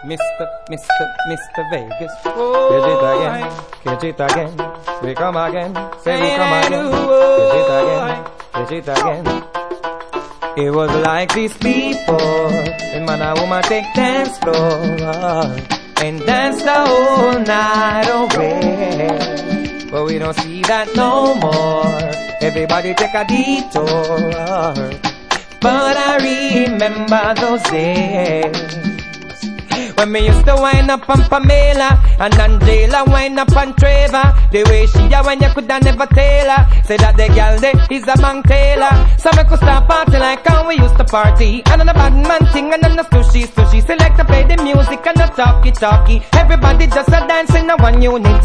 Mr. Vegas. Catch it again. We come again. Say we come again. Catch it again. It was like this before. And man and woman take dance floor and dance the whole night away. But we don't see that no more. Everybody take a detour. But I remember those days when me used to wind up on Pamela and Angela wind up on Trevor. The way she a when you coulda never tell her. Say that the girl there is a bank tailor. So me could start party like how we used to party. And on the bad man thing and on the sushi. Select to play the music and the talkie. Everybody just a dancing in one unity.